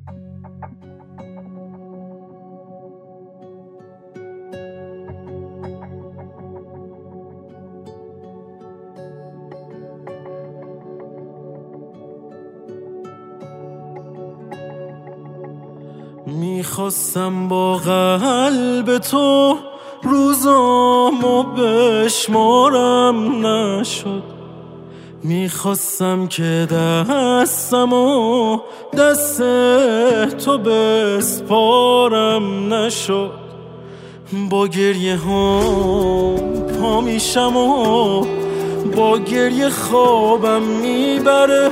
میخواستم با قلب تو روزامو بشمارم نشد، میخواستم که دستمو دست تو بسپارم نشد. با گریه هم پا میشم و با گریه خوابم میبره،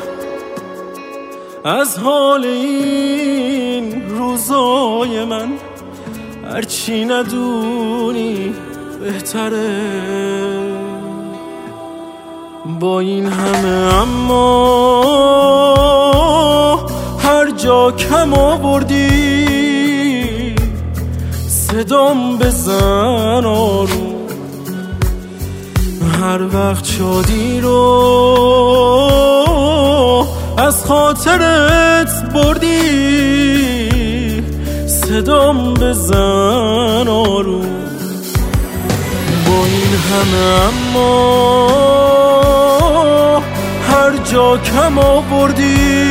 از حال این روزای من هرچی ندونی بهتره. با این همه اما هر جا کم آوردی صدام بزن آروم، هر وقت شادی رو از خاطرت بردی صدام بزن آروم. با این همه اما هر جا کم آوردی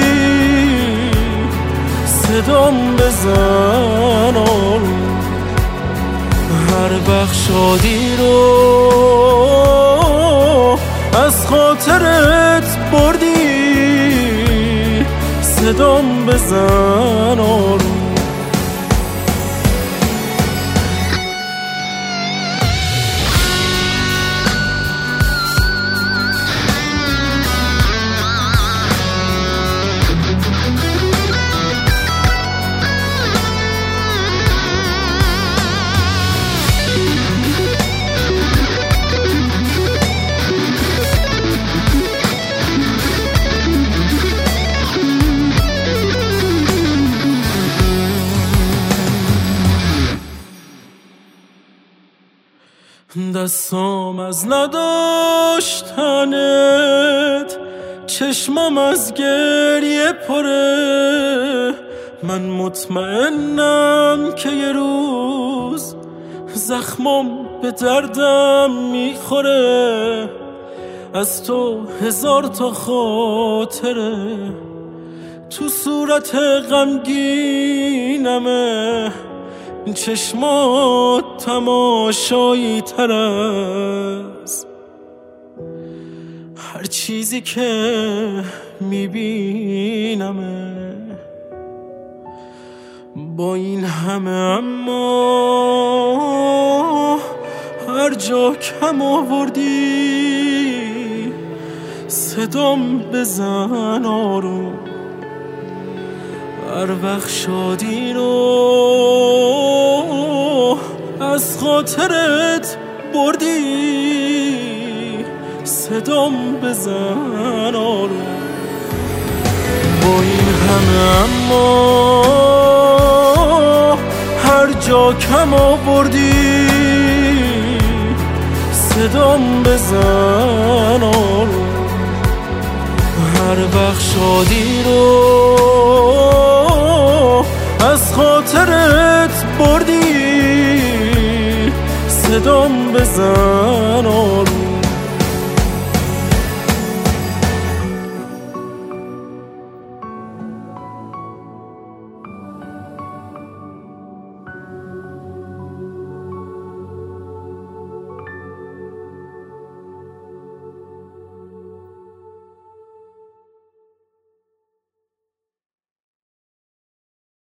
صدام بزن آروم، هر وقت شادی رو از خاطرت بردی صدام بزن آروم. دستام از نداشتنت، چشمام از گریه پره، من مطمئنم که یه روز زخمام به دردم میخوره، از تو هزار تا خاطره تو صورت غمگینمه، چشمات تماشایی تر از هر چیزی که میبینمه. با این همه اما هر جا کم آوردی صدام بزن آروم، هر وقت شادی رو از خاطرت بردی صدام بزن آروم. با این همه اما هر جا کم آوردی صدام بزن آروم، هر وقت شادی رو از خاطرت بردی صدام بزن آروم.